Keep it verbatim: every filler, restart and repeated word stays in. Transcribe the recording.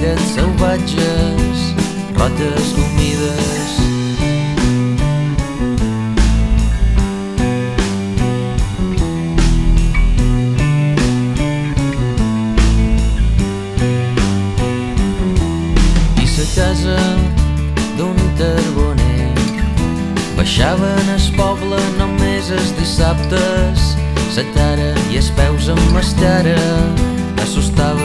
caires salvatges, rotes humides. I sa casa d'un tarboner baixaven al poble només els dissabtes. La tara i els peus amb mascara assustava